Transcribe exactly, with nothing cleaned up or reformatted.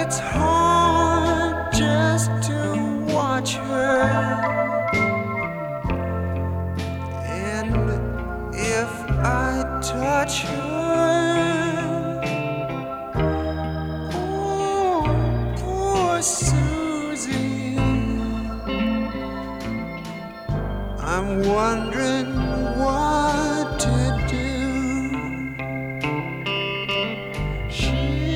it's hard just to watch her. And if I touch her, oh, poor Susie, I'm wondering